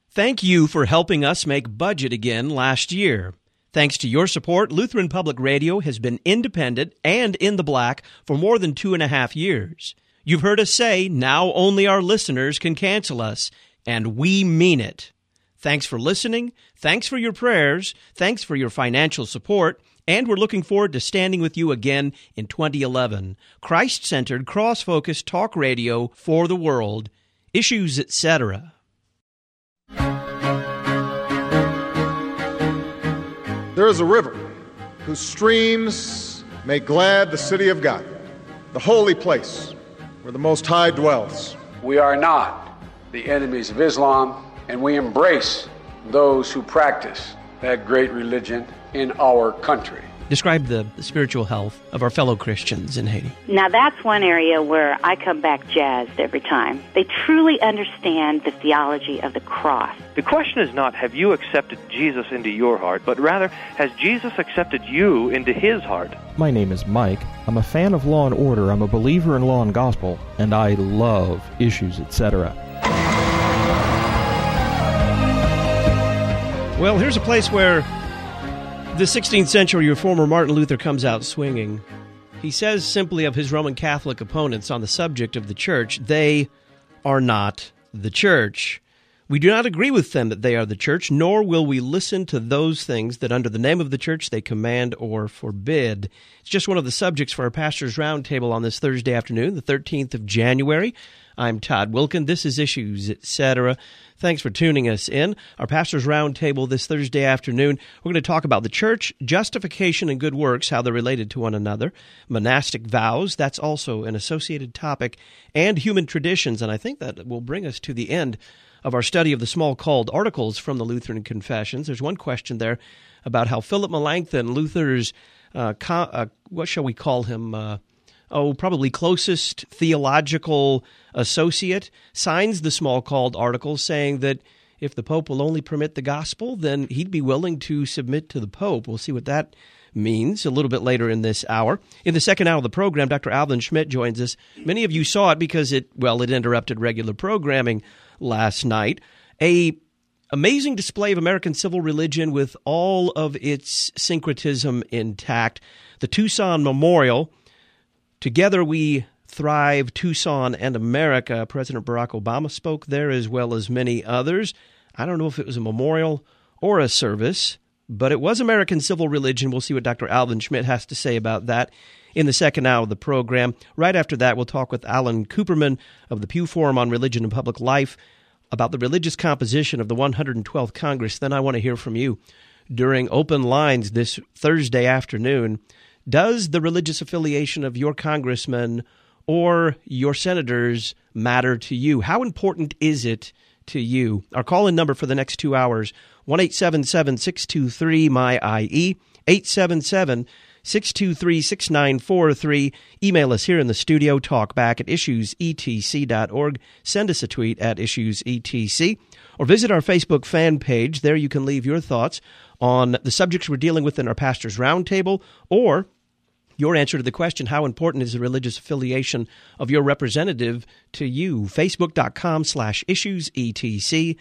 Thank you for helping us make budget again last year. Thanks to your support, Lutheran Public Radio has been independent and in the black for more than 2.5 years. You've heard us say now only our listeners can cancel us, and we mean it. Thanks for listening, thanks for your prayers, thanks for your financial support, and we're looking forward to standing with you again in 2011. Christ-centered, cross-focused talk radio for the world, issues, etc. There is a river whose streams make glad the city of God, the holy place where the Most High dwells. We are not the enemies of Islam, and we embrace those who practice that great religion in our country. Describe the spiritual health of our fellow Christians in Haiti. Now, that's one area where I come back jazzed every time. They truly understand the theology of the cross. The question is not, have you accepted Jesus into your heart, but rather, has Jesus accepted you into his heart? My name is Mike. I'm a fan of Law and Order. I'm a believer in law and gospel, and I love issues, etc. Well, here's a place where the 16th century reformer Martin Luther comes out swinging. He says simply of his Roman Catholic opponents on the subject of the church, they are not the church. We do not agree with them that they are the church, nor will we listen to those things that under the name of the church they command or forbid. It's just one of the subjects for our Pastor's Roundtable on this Thursday afternoon, the 13th of January. I'm Todd Wilkin. This is Issues, etc. Thanks for tuning us in. Our Pastor's Roundtable this Thursday afternoon, we're going to talk about the church, justification, and good works, how they're related to one another, monastic vows, that's also an associated topic, and human traditions. And I think that will bring us to the end of our study of the Smalcald Articles from the Lutheran Confessions. There's one question there about how Philip Melanchthon, Luther's, what shall we call him, probably closest theological associate, signs the Smalcald Articles saying that if the Pope will only permit the gospel, then he'd be willing to submit to the Pope. We'll see what that means a little bit later in this hour. In the second hour of the program, Dr. Alvin Schmidt joins us. Many of you saw it because it interrupted regular programming last night. A amazing display of American civil religion with all of its syncretism intact. The Tucson Memorial, Together We Thrive, Tucson and America. President Barack Obama spoke there as well as many others. I don't know if it was a memorial or a service, but it was American civil religion. We'll see what Dr. Alvin Schmidt has to say about that in the second hour of the program. Right after that, we'll talk with Alan Cooperman of the Pew Forum on Religion and Public Life about the religious composition of the 112th Congress. Then I want to hear from you during Open Lines this Thursday afternoon. Does the religious affiliation of your congressman or your senators matter to you? How important is it to you? Our call-in number for the next 2 hours, 1-877-623-MY-IE, 877-623-6943. Email us here in the studio, talkback at issuesetc.org. Send us a tweet at issuesetc, or visit our Facebook fan page. There you can leave your thoughts on the subjects we're dealing with in our Pastor's Roundtable, or your answer to the question, how important is the religious affiliation of your representative to you? Facebook.com/issuesetc,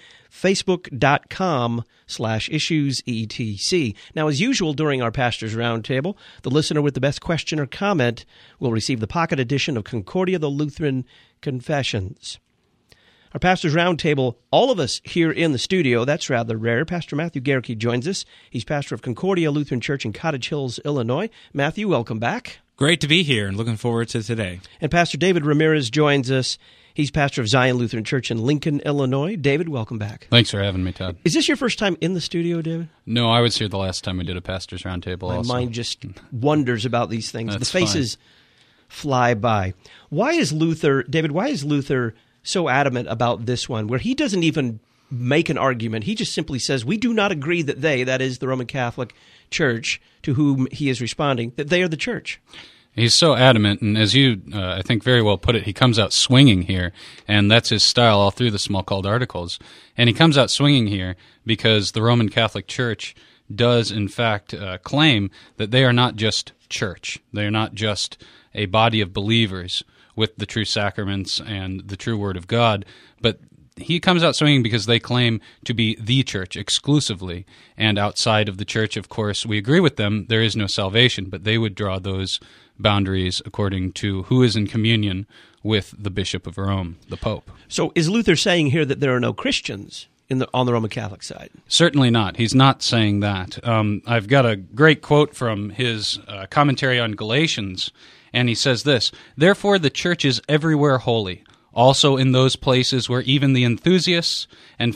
Facebook.com/issuesetc. Now, as usual during our Pastor's Roundtable, the listener with the best question or comment will receive the pocket edition of Concordia, the Lutheran Confessions. Our Pastor's Roundtable, all of us here in the studio, that's rather rare. Pastor Matthew Garricky joins us. He's pastor of Concordia Lutheran Church in Cottage Hills, Illinois. Matthew, welcome back. Great to be here and looking forward to today. And Pastor David Ramirez joins us. He's pastor of Zion Lutheran Church in Lincoln, Illinois. David, welcome back. Thanks for having me, Todd. Is this your first time in the studio, David? No, I was here the last time we did a Pastor's Roundtable. My mind just wonders about these things. That's the faces fly by. Why is Luther so adamant about this one, where he doesn't even make an argument? He just simply says, we do not agree that they, that is the Roman Catholic Church, to whom he is responding, that they are the church. He's so adamant, and as you, I think, very well put it, he comes out swinging here, and that's his style all through the Smalcald Articles. And he comes out swinging here because the Roman Catholic Church does, in fact, claim that they are not just church. They are not just a body of believers with the true sacraments and the true Word of God, but he comes out swinging because they claim to be the church exclusively, and outside of the church, of course, we agree with them, there is no salvation, but they would draw those boundaries according to who is in communion with the Bishop of Rome, the Pope. So is Luther saying here that there are no Christians on the Roman Catholic side? Certainly not. He's not saying that. I've got a great quote from his commentary on Galatians, and he says this, "Therefore the church is everywhere holy, also in those places where even the enthusiasts and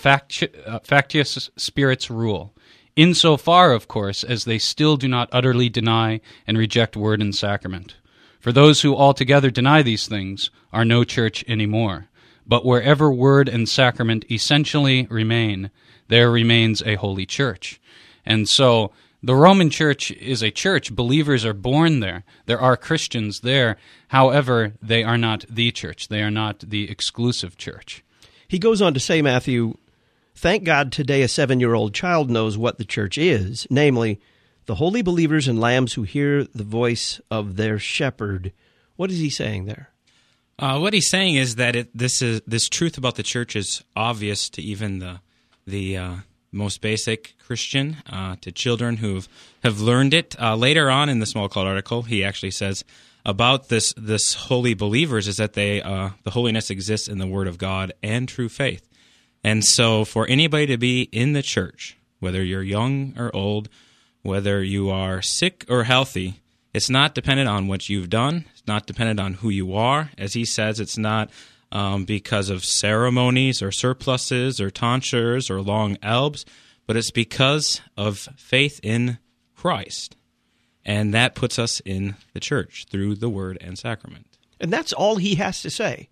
factious spirits rule, insofar, of course, as they still do not utterly deny and reject word and sacrament. For those who altogether deny these things are no church anymore. But wherever word and sacrament essentially remain, there remains a holy church." And so the Roman Church is a church. Believers are born there. There are Christians there. However, they are not the church. They are not the exclusive church. He goes on to say, Matthew, "Thank God today a 7-year-old child knows what the church is, namely, the holy believers and lambs who hear the voice of their shepherd." What is he saying there? What he's saying is that this truth about the church is obvious to even the most basic Christian, to children who have learned it. Later on in the Small Cloud article, he actually says about this holy believers is that the holiness exists in the Word of God and true faith. And so for anybody to be in the church, whether you're young or old, whether you are sick or healthy, it's not dependent on what you've done. It's not dependent on who you are. As he says, it's not because of ceremonies or surplices or tonsures or long albs, but it's because of faith in Christ. And that puts us in the church through the word and sacrament. And that's all he has to say.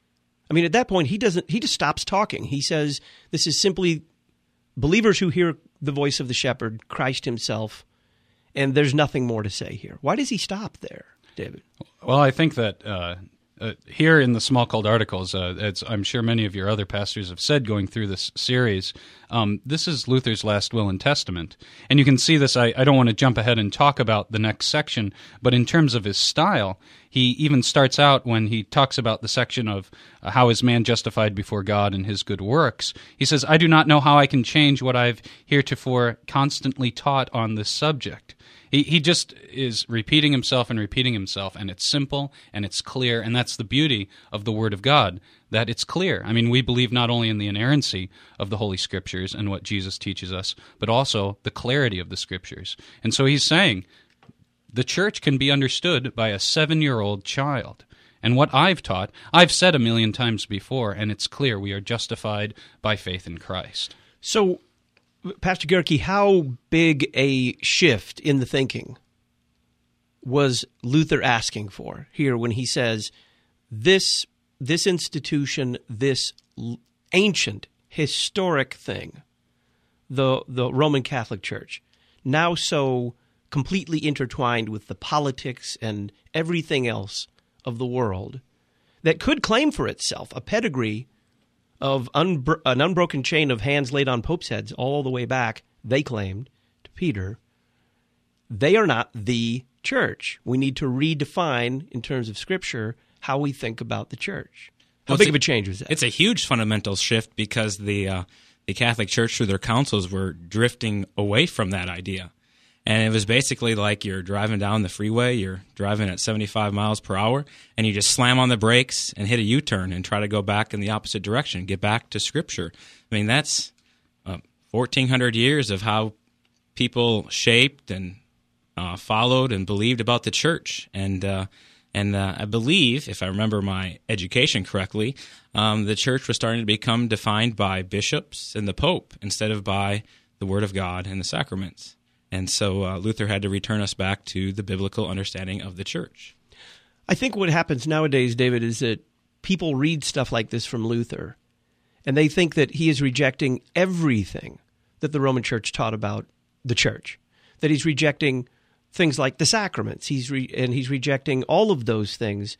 I mean, at that point, he just stops talking. He says this is simply believers who hear the voice of the shepherd, Christ himself, and there's nothing more to say here. Why does he stop there, David? Well, I think that here in the Small Called Articles, as I'm sure many of your other pastors have said going through this series, this is Luther's last will and testament. And you can see this, I don't want to jump ahead and talk about the next section, but in terms of his style, he even starts out when he talks about the section of how is man justified before God and his good works. He says, "I do not know how I can change what I've heretofore constantly taught on this subject." He just is repeating himself, and it's simple and it's clear, and that's the beauty of the Word of God, that it's clear. I mean, we believe not only in the inerrancy of the Holy Scriptures and what Jesus teaches us, but also the clarity of the Scriptures. And so he's saying the church can be understood by a 7-year-old child. And what I've taught, I've said 1,000,000 times before, and it's clear we are justified by faith in Christ. So, Pastor Gerke, how big a shift in the thinking was Luther asking for here when he says this institution, this ancient, historic thing, the Roman Catholic Church, now so completely intertwined with the politics and everything else of the world, that could claim for itself a pedigree of an unbroken chain of hands laid on popes' heads all the way back, they claimed, to Peter. They are not the church. We need to redefine, in terms of Scripture, how we think about the church. How big of a change was that? It's a huge fundamental shift because the Catholic Church, through their councils, were drifting away from that idea. And it was basically like you're driving down the freeway, you're driving at 75 miles per hour, and you just slam on the brakes and hit a U-turn and try to go back in the opposite direction, get back to Scripture. I mean, that's 1,400 years of how people shaped and followed and believed about the church. And I believe, if I remember my education correctly, the church was starting to become defined by bishops and the Pope instead of by the Word of God and the sacraments. And so Luther had to return us back to the biblical understanding of the church. I think what happens nowadays, David, is that people read stuff like this from Luther, and they think that he is rejecting everything that the Roman Church taught about the church, that he's rejecting things like the sacraments, he's rejecting all of those things,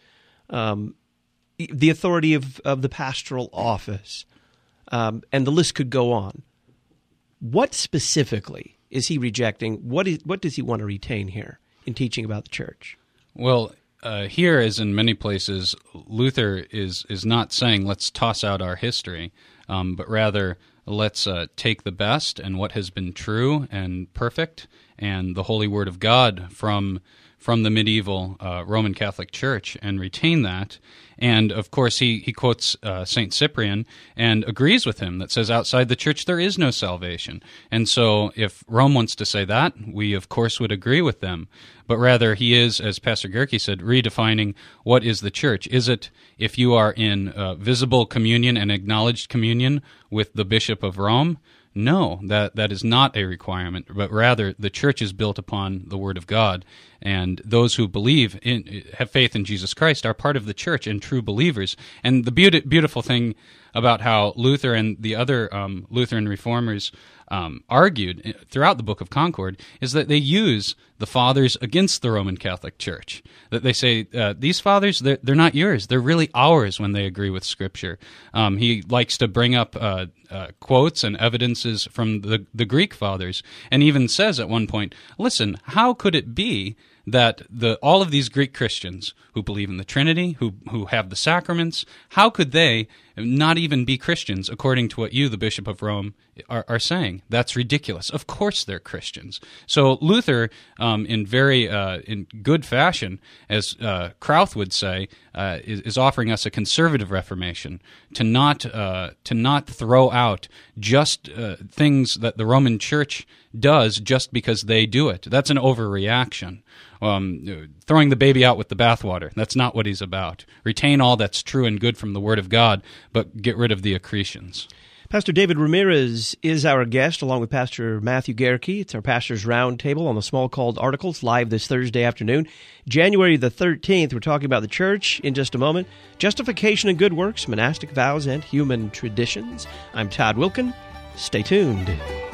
the authority of the pastoral office, and the list could go on. What specifically is he rejecting? What does he want to retain here in teaching about the church? Well, here, as in many places, Luther is not saying let's toss out our history, but rather let's take the best and what has been true and perfect and the holy word of God from the medieval Roman Catholic Church and retain that. And, of course, he quotes St. Cyprian and agrees with him that says outside the Church there is no salvation. And so if Rome wants to say that, we, of course, would agree with them. But rather he is, as Pastor Gerke said, redefining what is the Church. Is it if you are in visible communion and acknowledged communion with the Bishop of Rome? No, that is not a requirement, but rather the Church is built upon the Word of God, and those who have faith in Jesus Christ are part of the Church and true believers. And the beautiful thing about how Luther and the other Lutheran reformers argued throughout the Book of Concord is that they use the fathers against the Roman Catholic Church. That they say, these fathers, they're not yours. They're really ours when they agree with Scripture. He likes to bring up quotes and evidences from the Greek fathers, and even says at one point, listen, how could it be that all of these Greek Christians who believe in the Trinity, who have the sacraments, how could they not even be Christians according to what you, the Bishop of Rome, are saying? That's ridiculous. Of course they're Christians. So Luther, in good fashion, as Krauth would say, is offering us a conservative Reformation, to not throw out just things that the Roman Church does just because they do it. That's an overreaction. Throwing the baby out with the bathwater. That's not what he's about. Retain all that's true and good from the Word of God, but get rid of the accretions. Pastor David Ramirez is our guest, along with Pastor Matthew Gerke. It's our Pastor's Roundtable on the Small Called Articles, live this Thursday afternoon, January the 13th. We're talking about the church in just a moment. Justification and good works, monastic vows, and human traditions. I'm Todd Wilken. Stay tuned.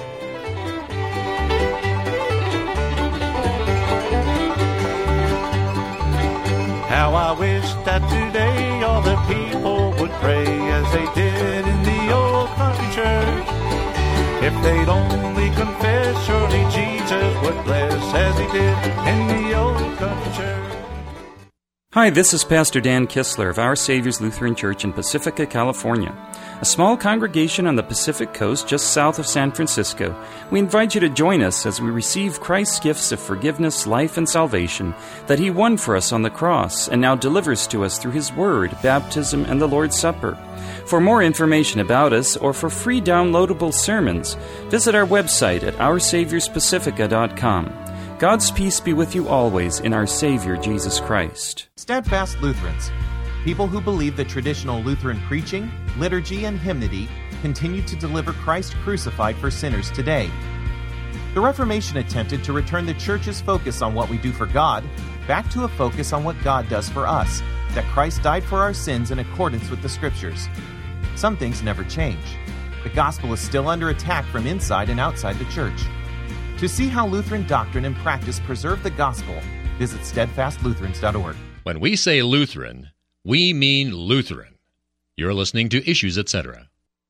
How I wish that today all the people would pray as they did in the old country church. If they'd only confess, surely Jesus would bless as he did in the old country church. Hi, this is Pastor Dan Kistler of Our Savior's Lutheran Church in Pacifica, California, a small congregation on the Pacific Coast just south of San Francisco. We invite you to join us as we receive Christ's gifts of forgiveness, life, and salvation that He won for us on the cross and now delivers to us through His Word, baptism, and the Lord's Supper. For more information about us or for free downloadable sermons, visit our website at OurSaviorsPacifica.com. God's peace be with you always in our Savior, Jesus Christ. Steadfast Lutherans, people who believe that traditional Lutheran preaching, liturgy, and hymnody continue to deliver Christ crucified for sinners today. The Reformation attempted to return the Church's focus on what we do for God back to a focus on what God does for us, that Christ died for our sins in accordance with the Scriptures. Some things never change. The gospel is still under attack from inside and outside the Church. To see how Lutheran doctrine and practice preserve the gospel, visit steadfastlutherans.org. When we say Lutheran, we mean Lutheran. You're listening to Issues, Etc.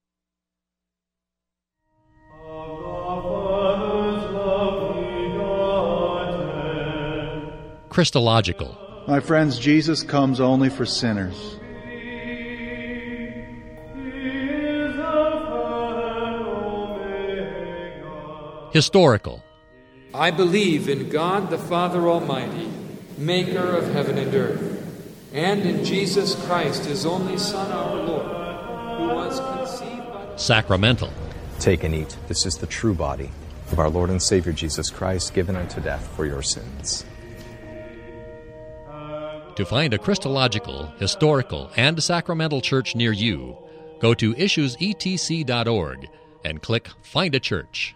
Christological. My friends, Jesus comes only for sinners. Historical. I believe in God the Father Almighty, maker of heaven and earth, and in Jesus Christ, His only Son, our Lord, who was conceived by... Sacramental. Take and eat. This is the true body of our Lord and Savior Jesus Christ, given unto death for your sins. To find a Christological, historical, and sacramental church near you, go to issuesetc.org and click Find a Church.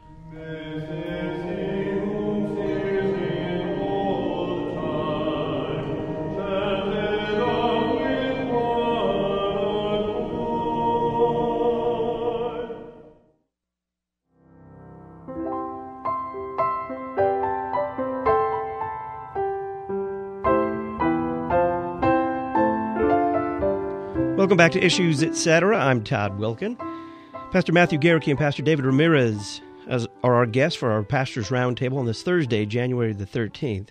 Welcome back to Issues, Etc. I'm Todd Wilken. Pastor Matthew Gerke and Pastor David Ramirez are our guests for our Pastor's Roundtable on this Thursday, January the 13th.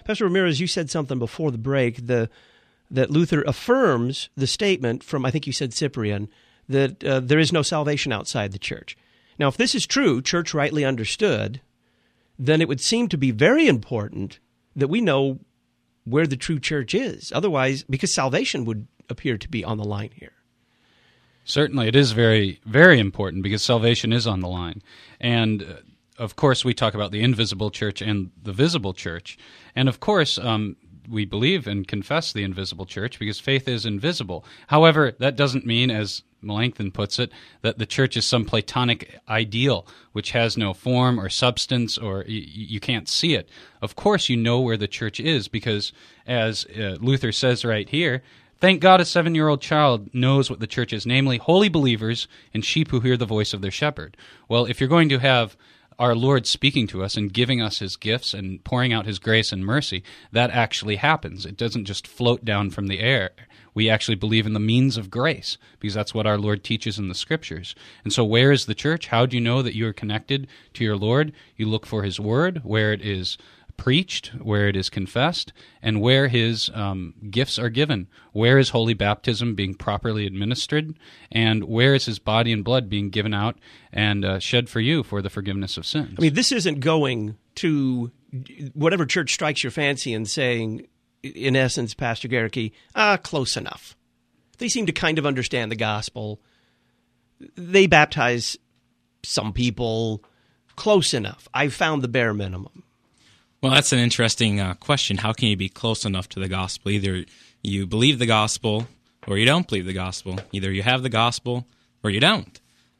Pastor Ramirez, you said something before the break that Luther affirms the statement from, I think you said Cyprian, that there is no salvation outside the church. Now, if this is true, church rightly understood, then it would seem to be very important that we know where the true church is. Otherwise, because salvation would appear to be on the line here. Certainly, it is very, very important because salvation is on the line. And, of course, we talk about the invisible church and the visible church. And, of course, we believe and confess the invisible church because faith is invisible. However, that doesn't mean, as Melanchthon puts it, that the church is some Platonic ideal which has no form or substance or you can't see it. Of course you know where the church is because, as Luther says right here, thank God a 7-year-old child knows what the church is, namely holy believers and sheep who hear the voice of their shepherd. Well, if you're going to have our Lord speaking to us and giving us His gifts and pouring out His grace and mercy, that actually happens. It doesn't just float down from the air. We actually believe in the means of grace because that's what our Lord teaches in the Scriptures. And so where is the church? How do you know that you are connected to your Lord? You look for His Word, where it is preached, where it is confessed, and where His gifts are given. Where is holy baptism being properly administered, and where is His body and blood being given out and shed for you for the forgiveness of sins? I mean, this isn't going to whatever church strikes your fancy and saying, in essence, Pastor Garricky, close enough. They seem to kind of understand the gospel. They baptize some people close enough. I've found the bare minimum. Well, that's an interesting question. How can you be close enough to the gospel? Either you believe the gospel or you don't believe the gospel. Either you have the gospel or you don't.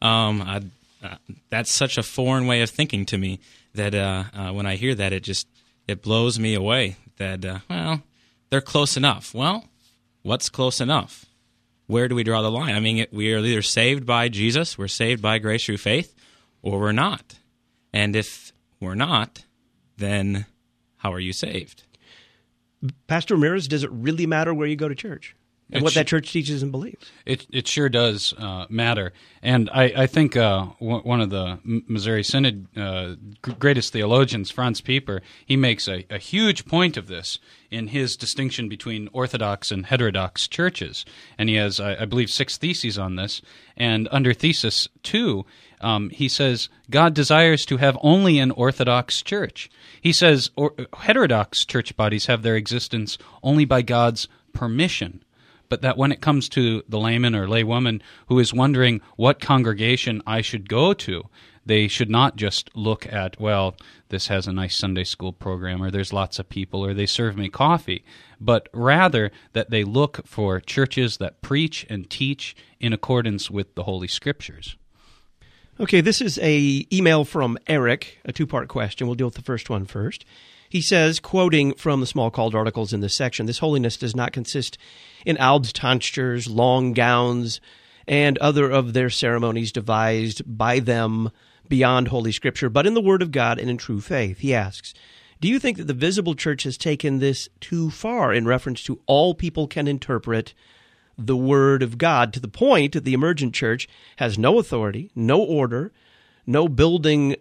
That's such a foreign way of thinking to me that when I hear that, it blows me away that, they're close enough. Well, what's close enough? Where do we draw the line? I mean, we are either saved by Jesus, we're saved by grace through faith, or we're not. And if we're not, then how are you saved? Pastor Ramirez, does it really matter where you go to church and what that church teaches and believes? It sure does matter. And I think one of the Missouri Synod greatest theologians, Franz Pieper, he makes a huge point of this in his distinction between Orthodox and heterodox churches. And he has, I believe, 6 theses on this. And under Thesis 2, he says, God desires to have only an Orthodox church. He says heterodox church bodies have their existence only by God's permission, but that when it comes to the layman or laywoman who is wondering what congregation I should go to, they should not just look at, well, this has a nice Sunday school program, or there's lots of people, or they serve me coffee, but rather that they look for churches that preach and teach in accordance with the Holy Scriptures. Okay, this is an email from Eric, a 2-part question. We'll deal with the first one first. He says, quoting from the Smalcald articles in this section, this holiness does not consist in albs tonsures, long gowns, and other of their ceremonies devised by them beyond Holy Scripture, but in the Word of God and in true faith. He asks, do you think that the visible church has taken this too far in reference to all people can interpret the Word of God, to the point that the emergent church has no authority, no order, no building,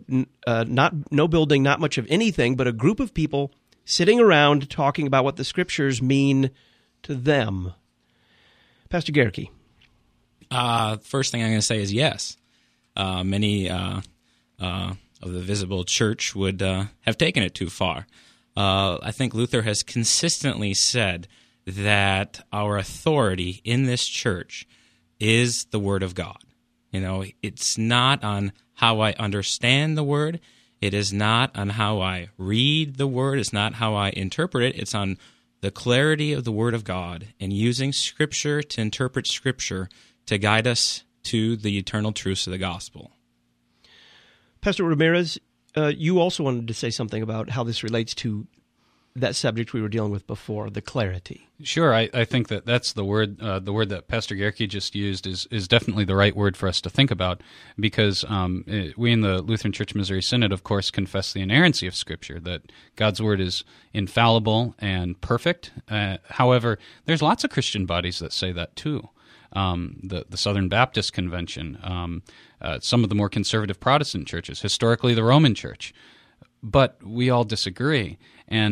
not much of anything, but a group of people sitting around talking about what the Scriptures mean to them? Pastor Garricky. First thing I'm going to say is yes. Many of the visible church would have taken it too far. I think Luther has consistently said that our authority in this church is the Word of God. You know, it's not on how I understand the Word. It is not on how I read the Word. It's not how I interpret it. It's on the clarity of the Word of God and using Scripture to interpret Scripture to guide us to the eternal truths of the gospel. Pastor Ramirez, you also wanted to say something about how this relates to that subject we were dealing with before, the clarity. Sure, I think that's the word that Pastor Garricky just used is definitely the right word for us to think about, because we in the Lutheran Church Missouri Synod, of course, confess the inerrancy of Scripture, that God's Word is infallible and perfect. However, there's lots of Christian bodies that say that too. The Southern Baptist Convention, some of the more conservative Protestant churches, historically the Roman Church. But we all disagree. And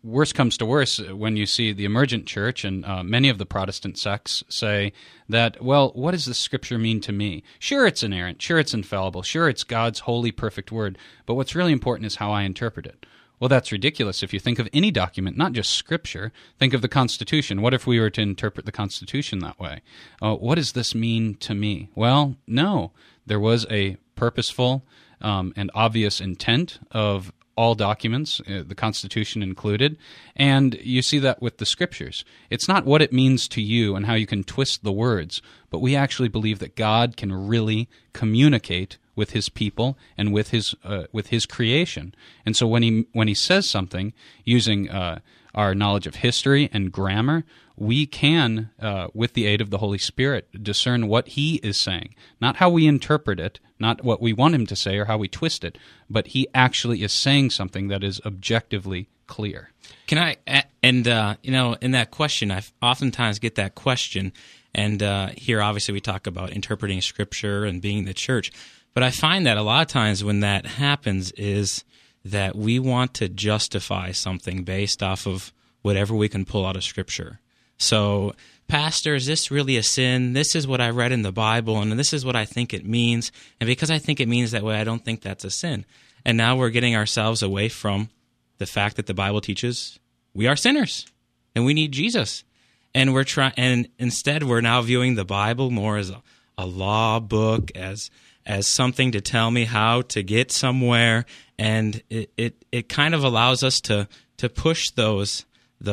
worse comes to worse, when you see the emergent church and many of the Protestant sects say that, well, what does the Scripture mean to me? Sure, it's inerrant. Sure, it's infallible. Sure, it's God's holy, perfect word. But what's really important is how I interpret it. Well, that's ridiculous. If you think of any document, not just Scripture, think of the Constitution. What if we were to interpret the Constitution that way? What does this mean to me? Well, no. There was a purposeful and obvious intent of all documents, the Constitution included, and you see that with the Scriptures. It's not what it means to you and how you can twist the words, but we actually believe that God can really communicate with His people and with His creation. And so when he says something using our knowledge of history and grammar, we can, with the aid of the Holy Spirit, discern what He is saying. Not how we interpret it, not what we want Him to say or how we twist it, but He actually is saying something that is objectively clear. Can I, and in that question, I oftentimes get that question, and here obviously we talk about interpreting Scripture and being the church, but I find that a lot of times when that happens is that we want to justify something based off of whatever we can pull out of Scripture. So, Pastor, is this really a sin? This is what I read in the Bible, and this is what I think it means. And because I think it means that way, I don't think that's a sin. And now we're getting ourselves away from the fact that the Bible teaches we are sinners and we need Jesus. And and instead we're now viewing the Bible more as a law book, as something to tell me how to get somewhere. And it kind of allows us to push those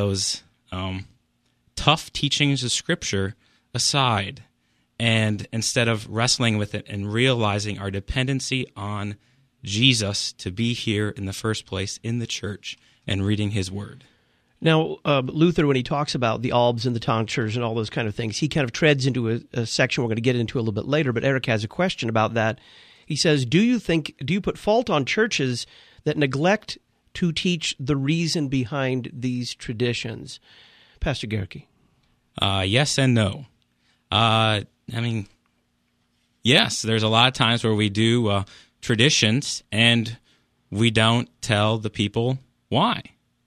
tough teachings of Scripture aside, and instead of wrestling with it and realizing our dependency on Jesus to be here in the first place in the church and reading His Word. Now, Luther, when he talks about the albs and the tonsures and all those kind of things, he kind of treads into a section we're going to get into a little bit later, but Eric has a question about that. He says, do you put fault on churches that neglect to teach the reason behind these traditions? Pastor Gerke. Yes and no. Yes, there's a lot of times where we do traditions and we don't tell the people why.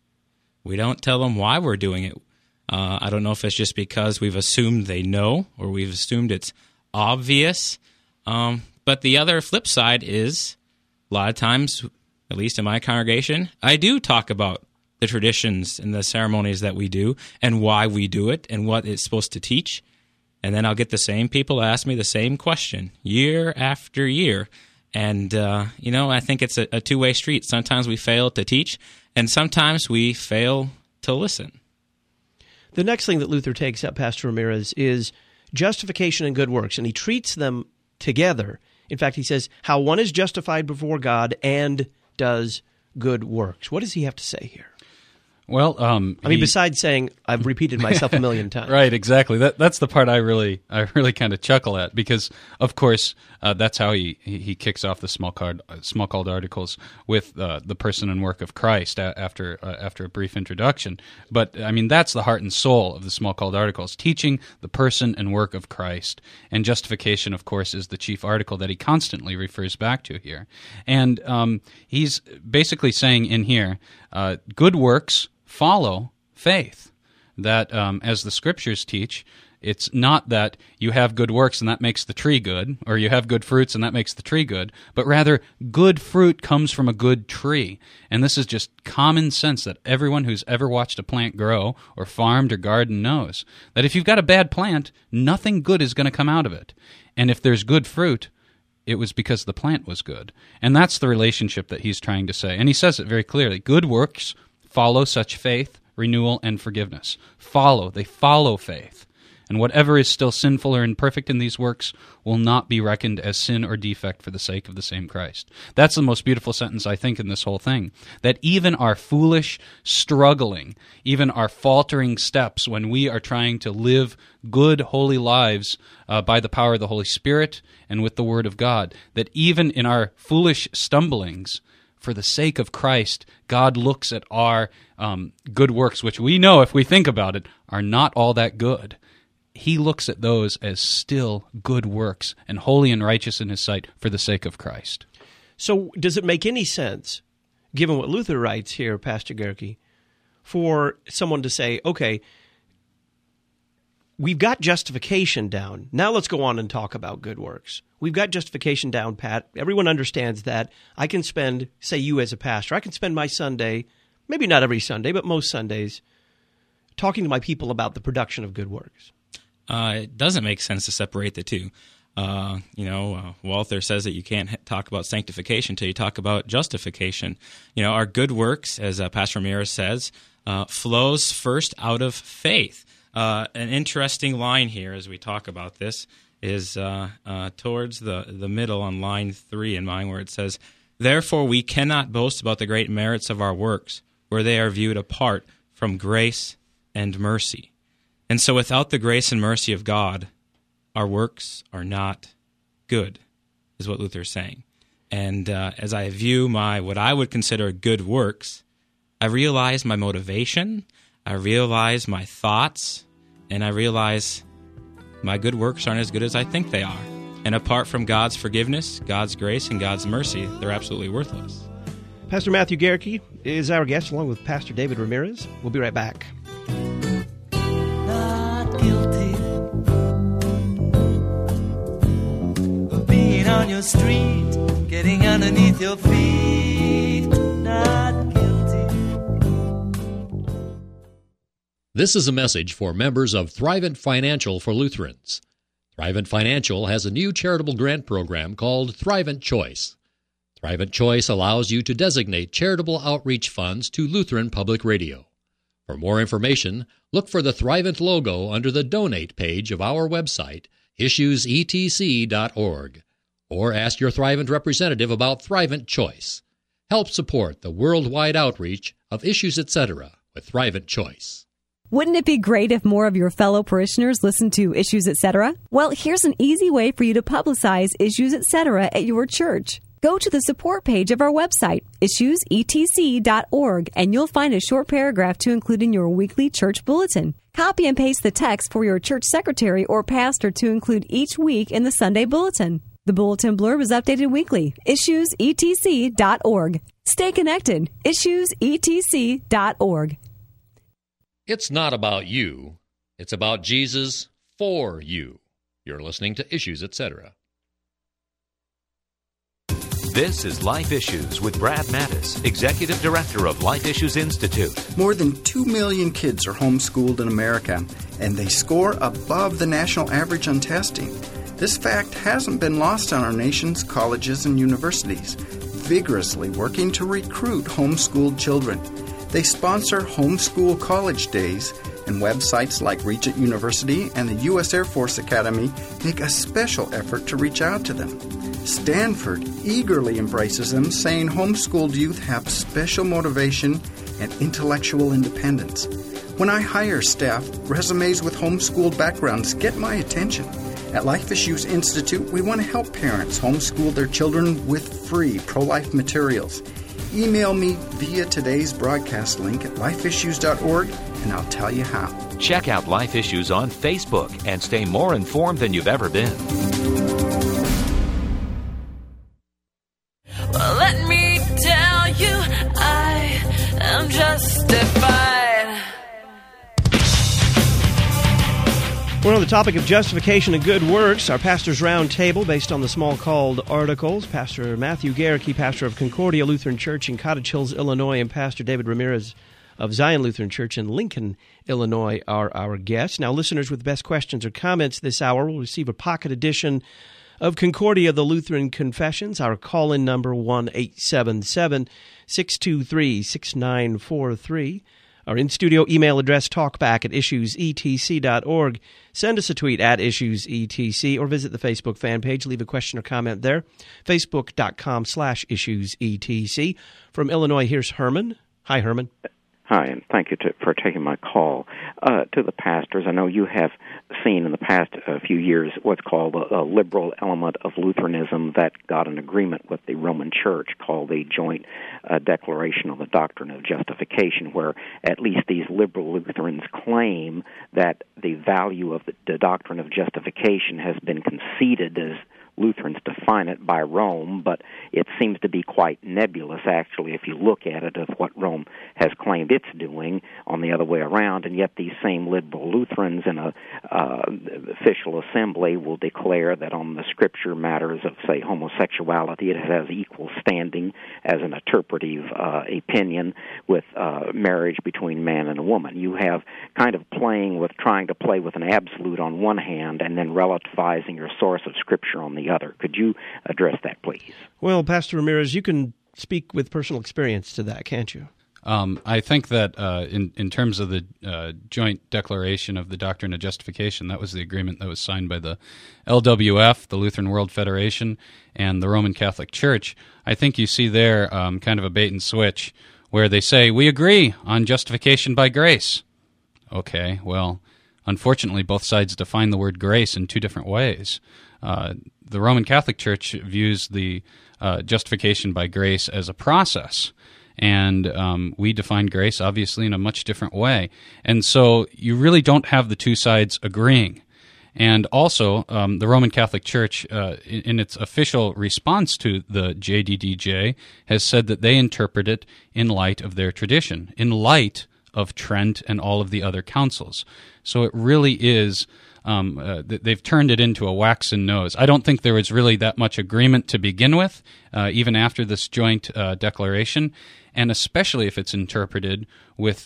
We don't tell them why we're doing it. I don't know if it's just because we've assumed they know or we've assumed it's obvious. But the other flip side is a lot of times, at least in my congregation, I do talk about the traditions and the ceremonies that we do and why we do it and what it's supposed to teach. And then I'll get the same people ask me the same question year after year. And, I think it's a two-way street. Sometimes we fail to teach, and sometimes we fail to listen. The next thing that Luther takes up, Pastor Ramirez, is justification and good works, and he treats them together. In fact, he says how one is justified before God and does good works. What does he have to say here? Well, besides saying I've repeated myself a million times, right? Exactly. That's the part I really kind of chuckle at, because of course that's how he kicks off the Smalcald Articles with the person and work of Christ after a brief introduction. But that's the heart and soul of the Smalcald Articles, teaching the person and work of Christ. And justification, of course, is the chief article that he constantly refers back to here. And he's basically saying in here, good works follow faith. That, as the Scriptures teach, it's not that you have good works and that makes the tree good, or you have good fruits and that makes the tree good, but rather good fruit comes from a good tree. And this is just common sense that everyone who's ever watched a plant grow or farmed or gardened knows. That if you've got a bad plant, nothing good is going to come out of it. And if there's good fruit, it was because the plant was good. And that's the relationship that he's trying to say. And he says it very clearly. Good works follow such faith, renewal, and forgiveness. They follow faith. And whatever is still sinful or imperfect in these works will not be reckoned as sin or defect for the sake of the same Christ. That's the most beautiful sentence, I think, in this whole thing. That even our foolish struggling, even our faltering steps when we are trying to live good, holy lives by the power of the Holy Spirit and with the Word of God, that even in our foolish stumblings, for the sake of Christ, God looks at our good works, which we know, if we think about it, are not all that good. He looks at those as still good works and holy and righteous in His sight for the sake of Christ. So does it make any sense, given what Luther writes here, Pastor Gerke, for someone to say, okay, we've got justification down. Now let's go on and talk about good works. We've got justification down, Pat. Everyone understands that. I can spend, say you as a pastor, I can spend my Sunday, maybe not every Sunday, but most Sundays, talking to my people about the production of good works. It doesn't make sense to separate the two. Walther says that you can't talk about sanctification until you talk about justification. Our good works, as Pastor Ramirez says, flows first out of faith. An interesting line here as we talk about this is towards the middle on line 3 in mine, where it says, "Therefore we cannot boast about the great merits of our works, where they are viewed apart from grace and mercy." And so without the grace and mercy of God, our works are not good, is what Luther is saying. And as I view what I would consider good works, I realize my motivation, I realize my thoughts, and I realize my good works aren't as good as I think they are. And apart from God's forgiveness, God's grace, and God's mercy, they're absolutely worthless. Pastor Matthew Garricky is our guest, along with Pastor David Ramirez. We'll be right back. Not guilty of being on your street, getting underneath your feet. Not guilty. This is a message for members of Thrivent Financial for Lutherans. Thrivent Financial has a new charitable grant program called Thrivent Choice. Thrivent Choice allows you to designate charitable outreach funds to Lutheran Public Radio. For more information, look for the Thrivent logo under the Donate page of our website, issuesetc.org, or ask your Thrivent representative about Thrivent Choice. Help support the worldwide outreach of Issues Etc. with Thrivent Choice. Wouldn't it be great if more of your fellow parishioners listened to Issues Etc.? Well, here's an easy way for you to publicize Issues Etc. at your church. Go to the support page of our website, issuesetc.org, and you'll find a short paragraph to include in your weekly church bulletin. Copy and paste the text for your church secretary or pastor to include each week in the Sunday bulletin. The bulletin blurb is updated weekly. issuesetc.org. Stay connected. issuesetc.org. It's not about you. It's about Jesus for you. You're listening to Issues Etc. This is Life Issues with Brad Mattis, Executive Director of Life Issues Institute. More than 2 million kids are homeschooled in America, and they score above the national average on testing. This fact hasn't been lost on our nation's colleges and universities, vigorously working to recruit homeschooled children. They sponsor homeschool college days, and websites like Regent University and the U.S. Air Force Academy make a special effort to reach out to them. Stanford eagerly embraces them, saying homeschooled youth have special motivation and intellectual independence. When I hire staff, resumes with homeschooled backgrounds get my attention. At Life Issues Institute, we want to help parents homeschool their children with free pro-life materials. Email me via today's broadcast link at lifeissues.org, and I'll tell you how. Check out Life Issues on Facebook and stay more informed than you've ever been. Well, let me tell you, I am justified. We're on the topic of justification and good works, our pastor's round table based on the small called articles. Pastor Matthew Garricky, pastor of Concordia Lutheran Church in Cottage Hills, Illinois, and Pastor David Ramirez of Zion Lutheran Church in Lincoln, Illinois, are our guests. Now, listeners with best questions or comments this hour will receive a pocket edition of Concordia, the Lutheran Confessions. Our call-in number, 1-877-623-6943. Our in-studio email address, talkback at issuesetc.org. Send us a tweet at issuesetc or visit the Facebook fan page. Leave a question or comment there. Facebook.com/issuesetc. From Illinois, here's Herman. Hi, Herman. Hi, and thank you for taking my call. To the pastors, I know you have seen in the past few years what's called a liberal element of Lutheranism that got an agreement with the Roman Church called the Joint Declaration on the Doctrine of Justification, where at least these liberal Lutherans claim that the value of the doctrine of justification has been conceded as Lutherans define it by Rome, but it seems to be quite nebulous, actually, if you look at it, of what Rome has claimed it's doing on the other way around, and yet these same liberal Lutherans in a official assembly will declare that on the scripture matters of, say, homosexuality, it has equal standing as an interpretive opinion with marriage between man and a woman. You have kind of trying to play with an absolute on one hand and then relativizing your source of scripture on the other. Could you address that, please? Well, Pastor Ramirez, you can speak with personal experience to that, can't you? I think that in terms of the joint declaration of the doctrine of justification, that was the agreement that was signed by the LWF, the Lutheran World Federation, and the Roman Catholic Church. I think you see there kind of a bait and switch where they say, we agree on justification by grace. Okay, well, unfortunately, both sides define the word grace in two different ways. The Roman Catholic Church views the justification by grace as a process, and we define grace, obviously, in a much different way. And so you really don't have the two sides agreeing. And also, the Roman Catholic Church, in its official response to the JDDJ, has said that they interpret it in light of their tradition, in light of Trent and all of the other councils. So it really is, they've turned it into a waxen nose. I don't think there was really that much agreement to begin with, even after this joint declaration, and especially if it's interpreted with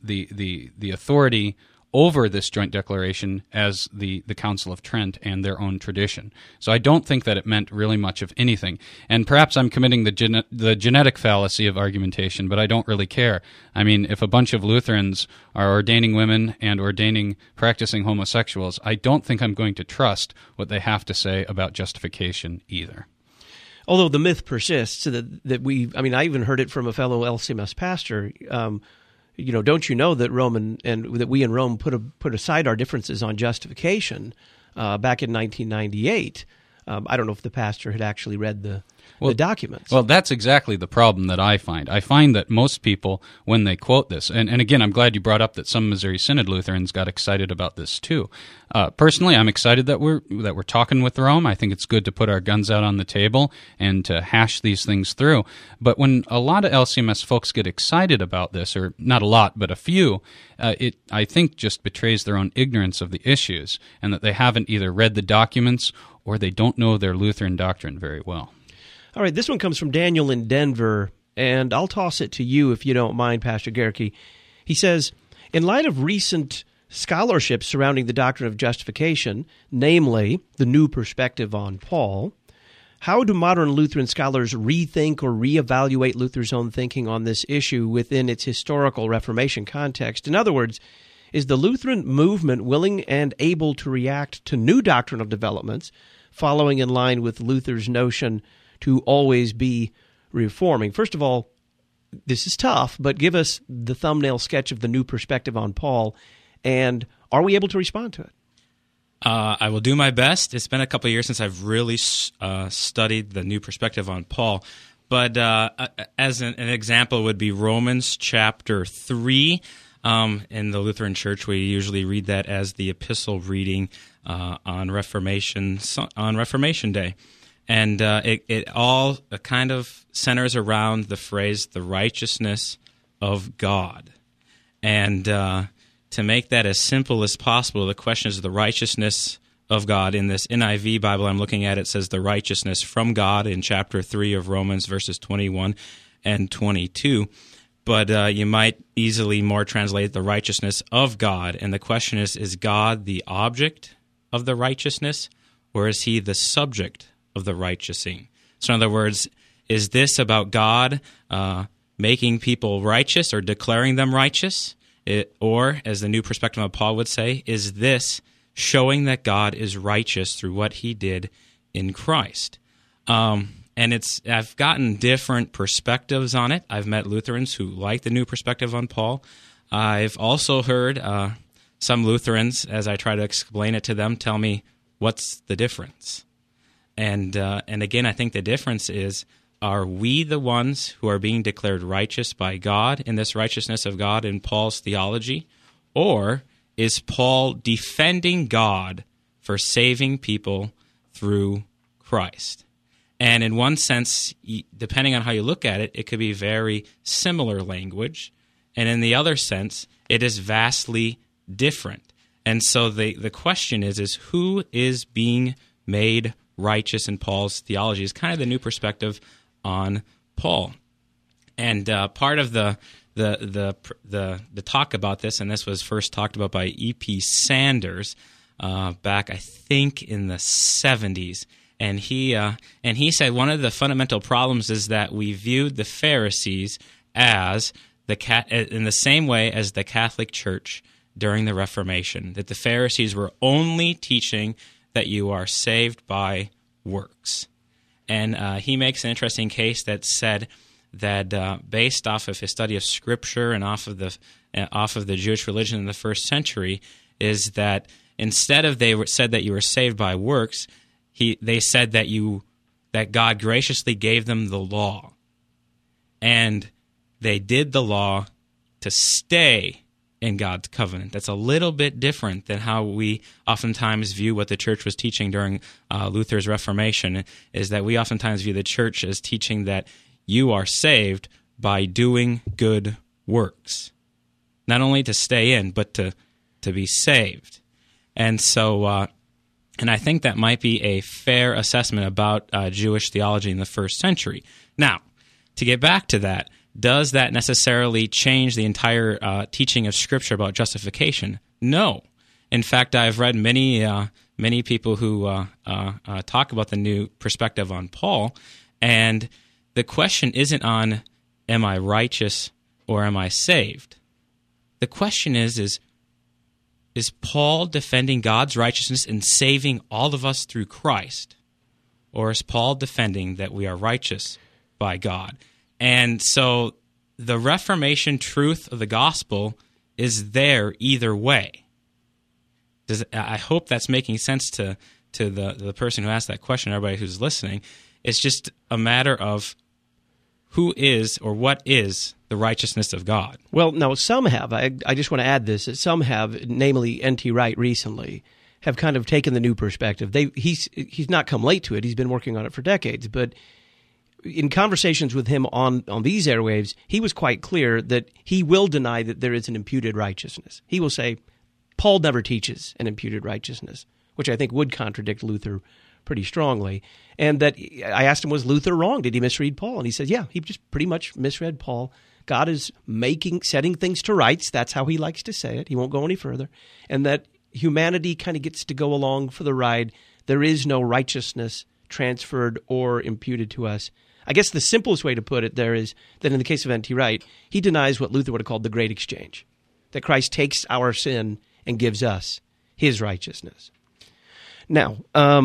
the authority over this joint declaration as the Council of Trent and their own tradition. So I don't think that it meant really much of anything. And perhaps I'm committing the genetic fallacy of argumentation, but I don't really care. I mean, if a bunch of Lutherans are ordaining women and ordaining practicing homosexuals, I don't think I'm going to trust what they have to say about justification either. Although the myth persists that I even heard it from a fellow LCMS pastor. Don't you know that that we in Rome put aside our differences on justification back in 1998? I don't know if the pastor had actually read the documents. Well, that's exactly the problem that I find. I find that most people, when they quote this, and again, I'm glad you brought up that some Missouri Synod Lutherans got excited about this too. Personally, I'm excited that we're talking with Rome. I think it's good to put our guns out on the table and to hash these things through. But when a lot of LCMS folks get excited about this, or not a lot, but a few, it I think just betrays their own ignorance of the issues, and that they haven't either read the documents or they don't know their Lutheran doctrine very well. All right, this one comes from Daniel in Denver, and I'll toss it to you if you don't mind, Pastor Gerke. He says, in light of recent scholarship surrounding the doctrine of justification, namely the new perspective on Paul, how do modern Lutheran scholars rethink or reevaluate Luther's own thinking on this issue within its historical Reformation context? In other words, is the Lutheran movement willing and able to react to new doctrinal developments, following in line with Luther's notion to always be reforming? First of all, this is tough, but give us the thumbnail sketch of the new perspective on Paul, and are we able to respond to it? I will do my best. It's been a couple of years since I've really studied the new perspective on Paul, but as an example would be Romans chapter 3. In the Lutheran Church, we usually read that as the epistle reading on Reformation Day. And it all kind of centers around the phrase, the righteousness of God. And to make that as simple as possible, the question is the righteousness of God. In this NIV Bible I'm looking at, it says the righteousness from God in chapter 3 of Romans, verses 21 and 22. But you might easily more translate the righteousness of God. And the question is God the object of the righteousness, or is he the subject of the righteousing? So in other words, is this about God making people righteous or declaring them righteous? Or, as the new perspective of Paul would say, is this showing that God is righteous through what he did in Christ? And I've gotten different perspectives on it. I've met Lutherans who like the new perspective on Paul. I've also heard some Lutherans, as I try to explain it to them, tell me, what's the difference? And again, I think the difference is, are we the ones who are being declared righteous by God in this righteousness of God in Paul's theology? Or is Paul defending God for saving people through Christ. And in one sense, depending on how you look at it, it could be very similar language. And in the other sense, it is vastly different. And so the question is who is being made righteous in Paul's theology is kind of the new perspective on Paul. And part of the talk about this, and this was first talked about by E.P. Sanders back, I think, in the 70s. And he said one of the fundamental problems is that we viewed the Pharisees as in the same way as the Catholic Church during the Reformation, that the Pharisees were only teaching that you are saved by works. And he makes an interesting case that said that based off of his study of Scripture and off of the Jewish religion in the first century, is that instead of said that you were saved by works, they said that God graciously gave them the law, and they did the law to stay in God's covenant. That's a little bit different than how we oftentimes view what the church was teaching during Luther's Reformation, is that we oftentimes view the church as teaching that you are saved by doing good works, not only to stay in, but to be saved. And so, and I think that might be a fair assessment about Jewish theology in the first century. Now, to get back to that, does that necessarily change the entire teaching of Scripture about justification? No. In fact, I've read many people who talk about the new perspective on Paul, and the question isn't on, am I righteous or am I saved? The question is Paul defending God's righteousness and saving all of us through Christ? Or is Paul defending that we are righteous by God? And so the Reformation truth of the gospel is there either way. I hope that's making sense to the person who asked that question, everybody who's listening. It's just a matter of who is or what is the righteousness of God. Well, no, some have. I just want to add this. That some have, namely N.T. Wright recently, have kind of taken the new perspective. He's not come late to it. He's been working on it for decades. But in conversations with him on these airwaves, he was quite clear that he will deny that there is an imputed righteousness. He will say, Paul never teaches an imputed righteousness, which I think would contradict Luther pretty strongly. And that I asked him, was Luther wrong? Did he misread Paul? And he said, yeah, he just pretty much misread Paul. God is setting things to rights. That's how he likes to say it. He won't go any further. And that humanity kind of gets to go along for the ride. There is no righteousness transferred or imputed to us. I guess the simplest way to put it there is that in the case of N.T. Wright, he denies what Luther would have called the great exchange, that Christ takes our sin and gives us his righteousness. Now,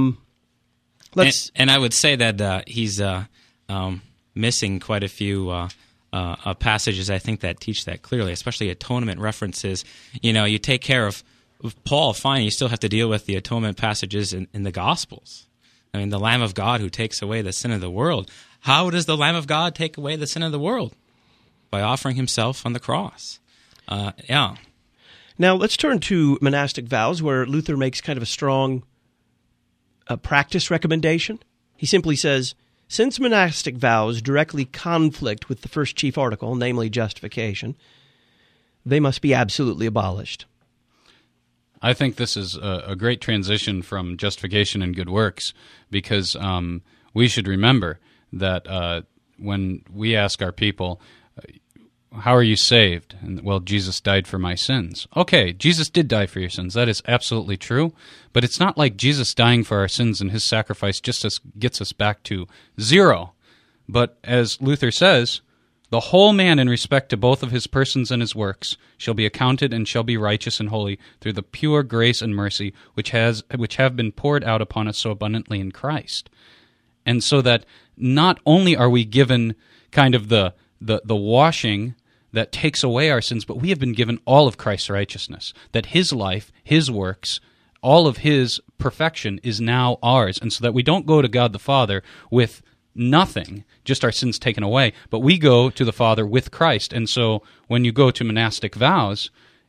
And I would say that he's missing quite a few passages, I think, that teach that clearly, especially atonement references. You take care of Paul, fine, you still have to deal with the atonement passages in the Gospels. I mean, the Lamb of God who takes away the sin of the world. How does the Lamb of God take away the sin of the world? By offering himself on the cross. Yeah. Now, let's turn to monastic vows, where Luther makes kind of a strong practice recommendation. He simply says, since monastic vows directly conflict with the first chief article, namely justification, they must be absolutely abolished. I think this is a great transition from justification and good works, because we should remember that when we ask our people, how are you saved? And, well, Jesus died for my sins. Okay, Jesus did die for your sins. That is absolutely true. But it's not like Jesus dying for our sins and his sacrifice just gets us back to zero. But as Luther says, the whole man in respect to both of his persons and his works shall be accounted and shall be righteous and holy through the pure grace and mercy which have been poured out upon us so abundantly in Christ. And so that not only are we given kind of the washing that takes away our sins, but we have been given all of Christ's righteousness, that his life, his works, all of his perfection is now ours, and so that we don't go to God the Father with nothing, just our sins taken away, but we go to the Father with Christ. And so when you go to monastic vows,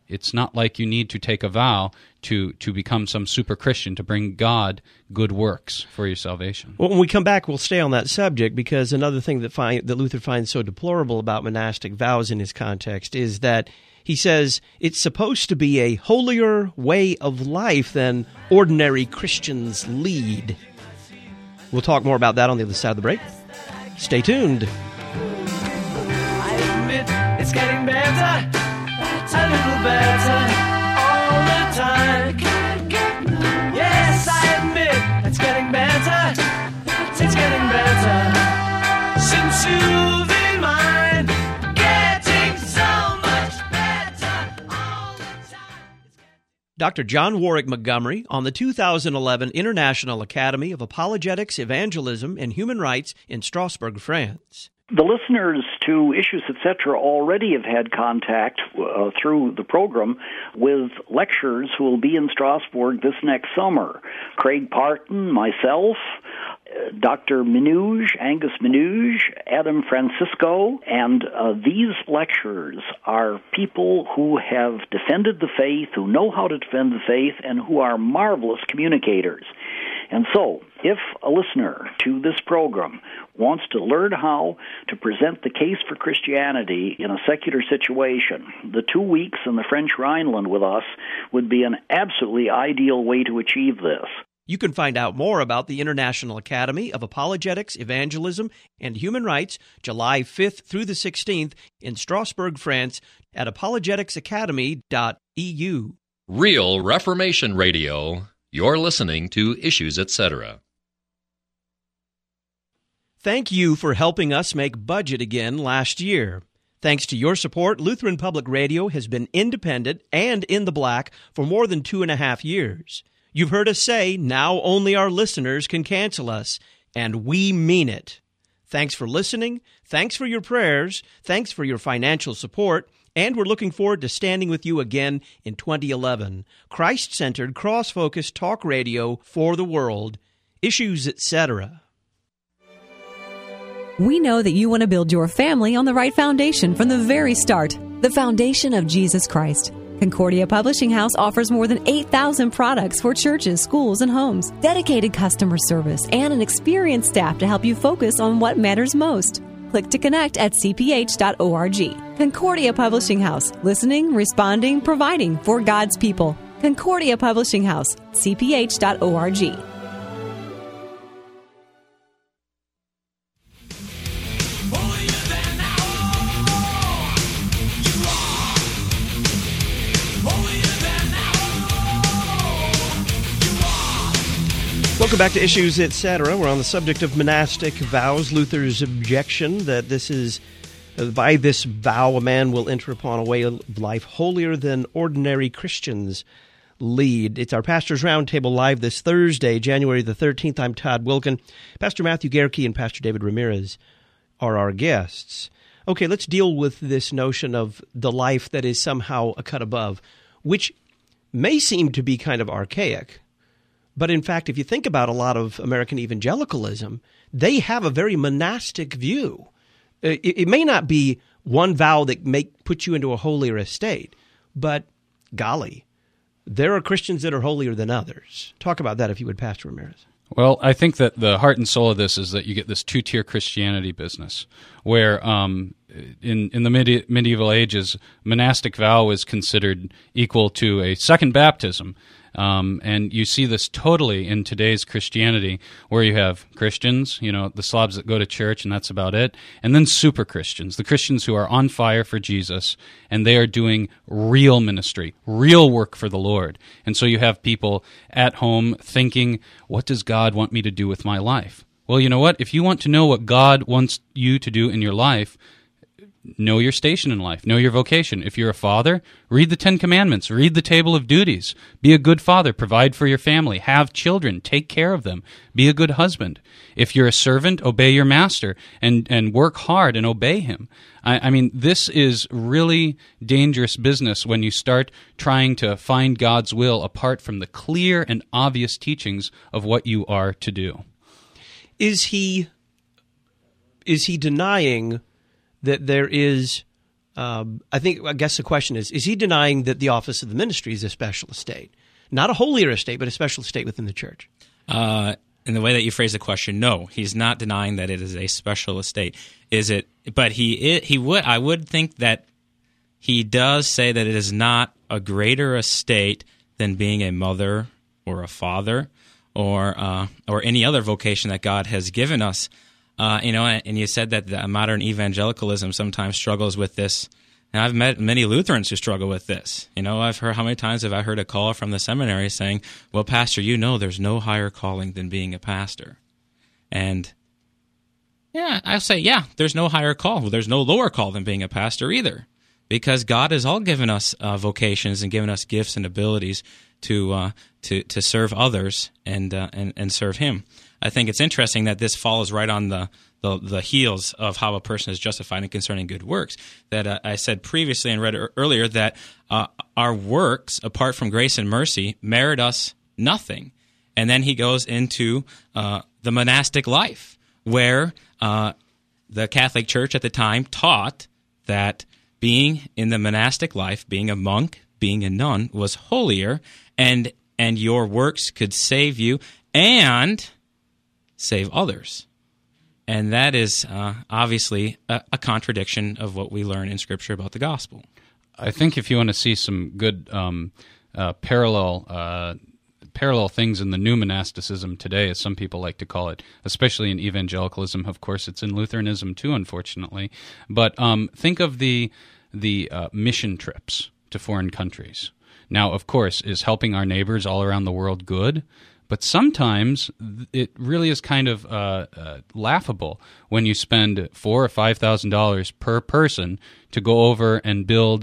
It's not like you need to take a vow to become some super Christian, to bring God good works for your salvation. Well, when we come back, we'll stay on that subject, because another thing that Luther finds so deplorable about monastic vows in his context is that he says it's supposed to be a holier way of life than ordinary Christians lead. We'll talk more about that on the other side of the break. Stay tuned. I admit it's getting better, a little better all the time. Yes, I admit it's getting better, it's getting better. Some soothing mind, getting so much better all the time. Dr. John Warwick Montgomery on the 2011 International Academy of Apologetics, Evangelism, and Human Rights in Strasbourg, France. The listeners to Issues, Etc. already have had contact through the program with lecturers who will be in Strasbourg this next summer. Craig Parton, myself, Dr. Minouche, Angus Minouche, Adam Francisco, and these lecturers are people who have defended the faith, who know how to defend the faith, and who are marvelous communicators. And so, if a listener to this program wants to learn how to present the case for Christianity in a secular situation, the 2 weeks in the French Rhineland with us would be an absolutely ideal way to achieve this. You can find out more about the International Academy of Apologetics, Evangelism, and Human Rights, July 5th through the 16th in Strasbourg, France, at apologeticsacademy.eu. Real Reformation Radio. You're listening to Issues, Etc. Thank you for helping us make budget again last year. Thanks to your support, Lutheran Public Radio has been independent and in the black for more than 2.5 years. You've heard us say now only our listeners can cancel us, and we mean it. Thanks for listening. Thanks for your prayers. Thanks for your financial support. And we're looking forward to standing with you again in 2011. Christ-centered, cross-focused talk radio for the world. Issues, Etc. We know that you want to build your family on the right foundation from the very start, the foundation of Jesus Christ. Concordia Publishing House offers more than 8,000 products for churches, schools, and homes, dedicated customer service, and an experienced staff to help you focus on what matters most. Click to connect at cph.org. Concordia Publishing House. Listening, responding, providing for God's people. Concordia Publishing House. cph.org. Welcome back to Issues, Etc. We're on the subject of monastic vows. Luther's objection that this is, by this vow, a man will enter upon a way of life holier than ordinary Christians lead. It's our Pastor's Roundtable Live this Thursday, January the 13th. I'm Todd Wilkin. Pastor Matthew Gerke and Pastor David Ramirez are our guests. Okay, let's deal with this notion of the life that is somehow a cut above, which may seem to be kind of archaic. But in fact, if you think about a lot of American evangelicalism, they have a very monastic view. It may not be one vow that put you into a holier estate, but golly, there are Christians that are holier than others. Talk about that, if you would, Pastor Ramirez. Well, I think that the heart and soul of this is that you get this two-tier Christianity business, where in the medieval ages, monastic vow was considered equal to a second baptism. And you see this totally in today's Christianity, where you have Christians, the slobs that go to church, and that's about it, and then super Christians, the Christians who are on fire for Jesus, and they are doing real ministry, real work for the Lord. And so you have people at home thinking, what does God want me to do with my life? Well, you know what? If you want to know what God wants you to do in your life, know your station in life. Know your vocation. If you're a father, read the 10 Commandments. Read the Table of Duties. Be a good father. Provide for your family. Have children. Take care of them. Be a good husband. If you're a servant, obey your master and work hard and obey him. I mean, this is really dangerous business when you start trying to find God's will apart from the clear and obvious teachings of what you are to do. Is he denying that there is I guess the question is he denying that the office of the ministry is a special estate? Not a holier estate, but a special estate within the church. In the way that you phrase the question, no, he's not denying that it is a special estate. Is it? But I would think that he does say that it is not a greater estate than being a mother or a father or any other vocation that God has given us. And you said that the modern evangelicalism sometimes struggles with this. And I've met many Lutherans who struggle with this. I've heard, how many times have I heard a call from the seminary saying, well, Pastor, there's no higher calling than being a pastor. And I'll say, there's no higher call. Well, there's no lower call than being a pastor either, because God has all given us vocations and given us gifts and abilities to serve others and serve Him. I think it's interesting that this follows right on the heels of how a person is justified in concerning good works. That I said previously and read earlier that our works, apart from grace and mercy, merit us nothing. And then he goes into the monastic life, where the Catholic Church at the time taught that being in the monastic life, being a monk, being a nun, was holier, and your works could save you and save others. And that is obviously a contradiction of what we learn in Scripture about the gospel. I think if you want to see some good parallel things in the new monasticism today, as some people like to call it, especially in evangelicalism. Of course, it's in Lutheranism too, unfortunately. But think of the mission trips to foreign countries. Now, of course, is helping our neighbors all around the world good? But sometimes it really is kind of laughable when you spend $4,000 or $5,000 per person to go over and build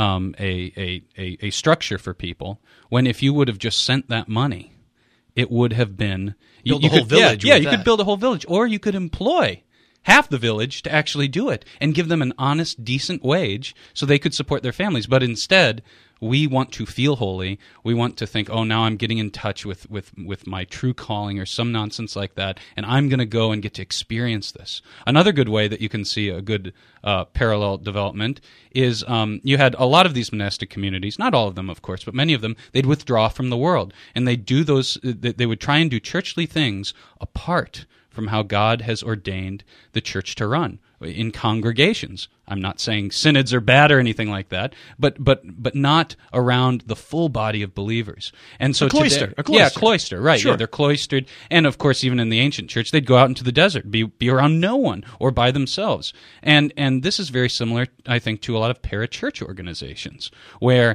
a structure for people. When if you would have just sent that money, it would have been build a whole village. Yeah, you could build a whole village, or you could employ half the village to actually do it and give them an honest, decent wage so they could support their families. But instead, we want to feel holy. We want to think, oh, now I'm getting in touch with my true calling or some nonsense like that, and I'm going to go and get to experience this. Another good way that you can see a good parallel development is you had a lot of these monastic communities, not all of them, of course, but many of them, they'd withdraw from the world, and they would try and do churchly things apart from how God has ordained the church to run in congregations. I'm not saying synods are bad or anything like that, but not around the full body of believers. And so a cloister. Yeah, cloister, right. Sure. Yeah, they're cloistered. And of course, even in the ancient church, they'd go out into the desert, be around no one or by themselves. And this is very similar, I think, to a lot of parachurch organizations where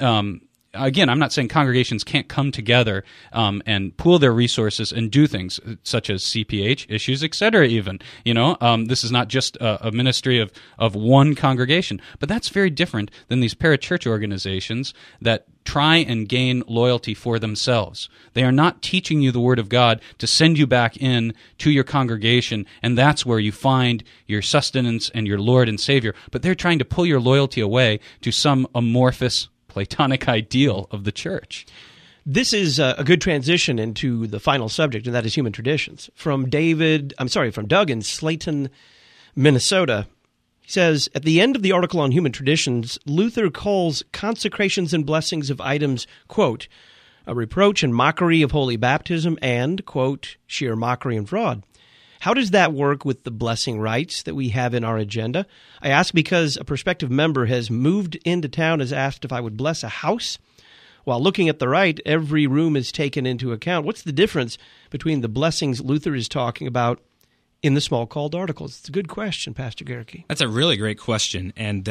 again, I'm not saying congregations can't come together and pool their resources and do things such as CPH issues, etc. Even, this is not just a ministry of one congregation, but that's very different than these parachurch organizations that try and gain loyalty for themselves. They are not teaching you the Word of God to send you back in to your congregation, and that's where you find your sustenance and your Lord and Savior, but they're trying to pull your loyalty away to some amorphous Platonic ideal of the church. This is a good transition into the final subject, and that is human traditions. From Doug in Slayton, Minnesota. He says, at the end of the article on human traditions, Luther calls consecrations and blessings of items, quote, a reproach and mockery of holy baptism and, quote, sheer mockery and fraud. How does that work with the blessing rites that we have in our agenda? I ask because a prospective member has moved into town, has asked if I would bless a house. While looking at the rite, every room is taken into account. What's the difference between the blessings Luther is talking about in the small called articles? It's a good question, Pastor Gerke. That's a really great question, and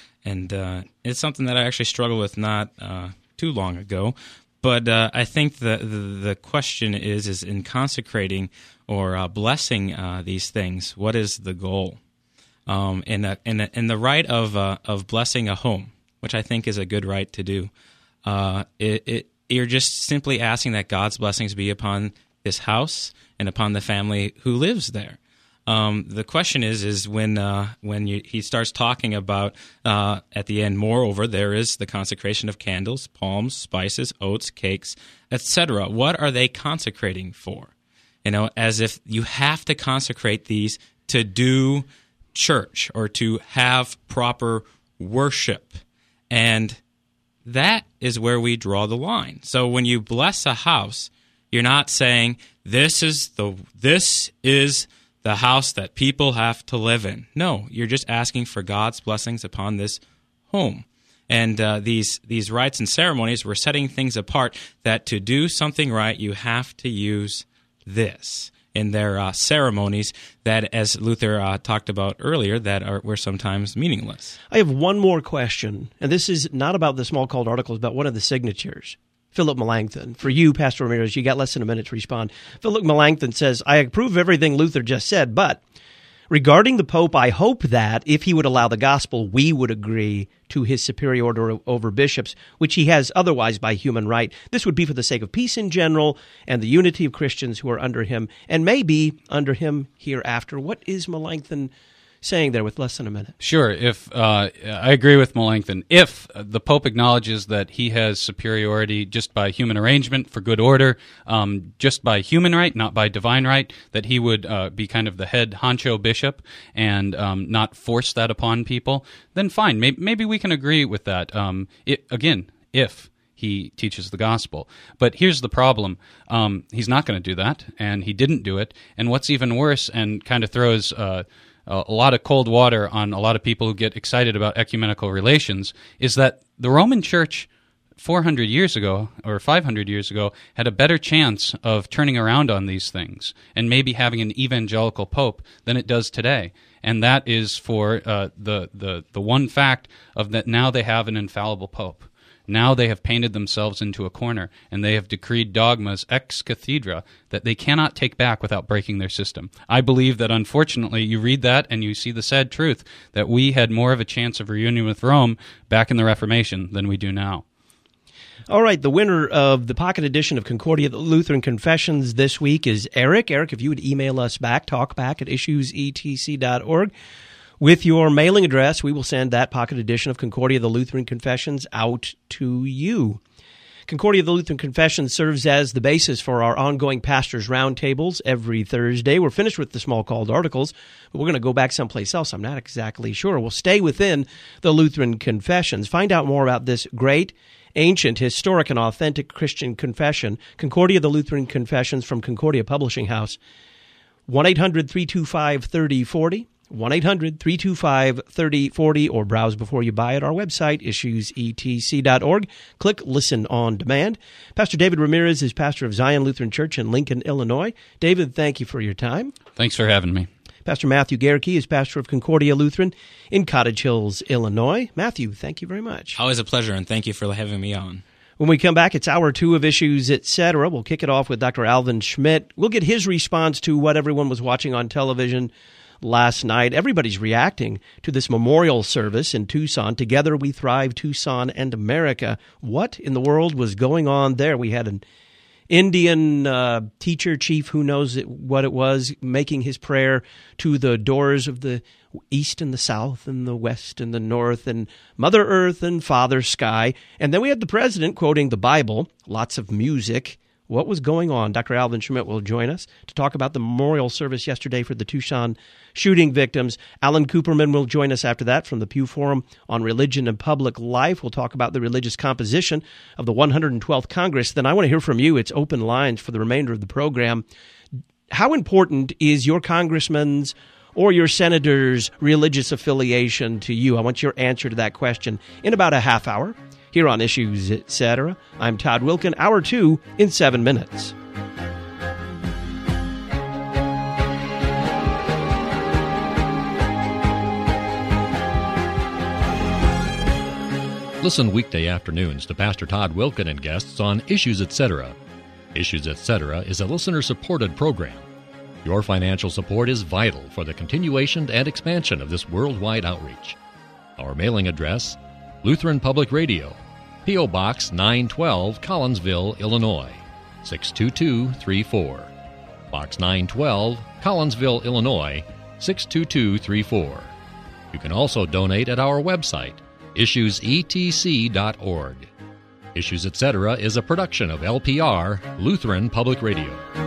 it's something that I actually struggled with not too long ago. But I think the question is in consecrating or blessing these things, what is the goal? In the rite of blessing a home, which I think is a good rite to do, you're just simply asking that God's blessings be upon this house and upon the family who lives there. The question is when he starts talking about at the end, moreover, there is the consecration of candles, palms, spices, oats, cakes, etc. What are they consecrating for? As if you have to consecrate these to do church or to have proper worship. And that is where we draw the line. So when you bless a house, you're not saying, this is the house that people have to live in. No, you're just asking for God's blessings upon this home. And these rites and ceremonies, we're setting things apart, that to do something right, you have to use this in their ceremonies that, as Luther talked about earlier, were sometimes meaningless. I have one more question, and this is not about the small called articles, but one of the signatures. Philip Melanchthon. For you, Pastor Ramirez, you got less than a minute to respond. Philip Melanchthon says, I approve of everything Luther just said, but regarding the Pope, I hope that if he would allow the gospel, we would agree to his superiority over bishops, which he has otherwise by human right. This would be for the sake of peace in general and the unity of Christians who are under him and maybe under him hereafter. What is Melanchthon saying there with less than a minute? Sure. If I agree with Melanchthon. If the Pope acknowledges that he has superiority just by human arrangement for good order, just by human right, not by divine right, that he would be kind of the head honcho bishop and not force that upon people, then fine. Maybe we can agree with that. If he teaches the gospel. But here's the problem. He's not going to do that, and he didn't do it. And what's even worse, and kind of throws a lot of cold water on a lot of people who get excited about ecumenical relations, is that the Roman Church 400 years ago or 500 years ago had a better chance of turning around on these things and maybe having an evangelical pope than it does today. And that is for the one fact of that now they have an infallible pope. Now they have painted themselves into a corner, and they have decreed dogmas ex cathedra that they cannot take back without breaking their system. I believe that, unfortunately, you read that and you see the sad truth that we had more of a chance of reunion with Rome back in the Reformation than we do now. All right, the winner of the pocket edition of Concordia Lutheran Confessions this week is Eric. Eric, if you would email us back, talkback@issuesetc.org. With your mailing address, we will send that pocket edition of Concordia the Lutheran Confessions out to you. Concordia the Lutheran Confessions serves as the basis for our ongoing pastors' roundtables every Thursday. We're finished with the small called articles, but we're going to go back someplace else. I'm not exactly sure. We'll stay within the Lutheran Confessions. Find out more about this great, ancient, historic, and authentic Christian confession, Concordia the Lutheran Confessions from Concordia Publishing House. 1-800-325-3040. 1-800-325-3040, or browse before you buy at our website, issuesetc.org. Click Listen on Demand. Pastor David Ramirez is pastor of Zion Lutheran Church in Lincoln, Illinois. David, thank you for your time. Thanks for having me. Pastor Matthew Garricky is pastor of Concordia Lutheran in Cottage Hills, Illinois. Matthew, thank you very much. Always a pleasure, and thank you for having me on. When we come back, it's hour 2 of Issues, Etc. We'll kick it off with Dr. Alvin Schmidt. We'll get his response to what everyone was watching on television last night. Everybody's reacting to this memorial service in Tucson. Together We Thrive, Tucson and America. What in the world was going on there? We had an Indian teacher, chief, who knows what it was, making his prayer to the doors of the east and the south and the west and the north and Mother Earth and Father Sky. And then we had the president quoting the Bible, lots of music. What was going on? Dr. Alvin Schmidt will join us to talk about the memorial service yesterday for the Tucson shooting victims. Alan Cooperman will join us after that from the Pew Forum on Religion and Public Life. We'll talk about the religious composition of the 112th Congress. Then I want to hear from you. It's open lines for the remainder of the program. How important is your congressman's or your senator's religious affiliation to you? I want your answer to that question in about a half hour. Here on Issues, Etc. I'm Todd Wilkin, hour 2 in 7 minutes. Listen weekday afternoons to Pastor Todd Wilkin and guests on Issues, Etc. Issues, Etc. is a listener-supported program. Your financial support is vital for the continuation and expansion of this worldwide outreach. Our mailing address, Lutheran Public Radio, P.O. Box 912, Collinsville, Illinois, 62234. Box 912, Collinsville, Illinois, 62234. You can also donate at our website, issuesetc.org. Issues, Etc. is a production of LPR, Lutheran Public Radio.